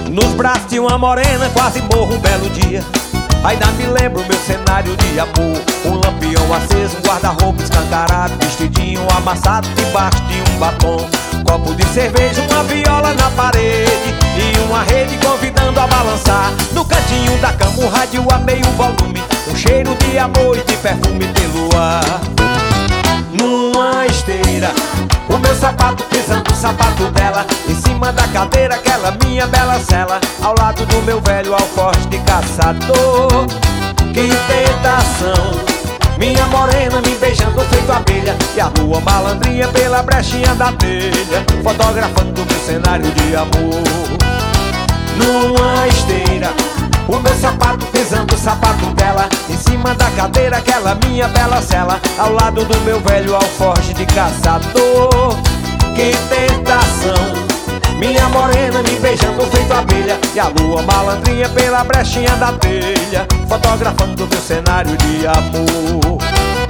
Nos braços de uma morena quase morro um belo dia. Ainda me lembro meu cenário de amor. Um lampião aceso, um guarda-roupa escancarado, vestidinho amassado debaixo de um batom. Copo de cerveja, uma viola na parede e uma rede convidando a balançar. No cantinho da cama um rádio a meio volume, um cheiro de amor e de perfume pelo ar. Numa esteira, o meu sapato pisando o sapato dela, em cima da cadeira aquela minha bela cela, ao lado do meu velho alforje de caçador. Que tentação, minha morena me beijando feito abelha, e a rua malandrinha pela brechinha da telha, fotografando meu cenário de amor. Numa esteira, o meu sapato pisando o sapato dela, em cima da cadeira aquela minha bela cela, ao lado do meu velho alforje de caçador. Que tentação, minha morena me beijando feito abelha, e a lua malandrinha pela brechinha da telha, fotografando meu cenário de amor.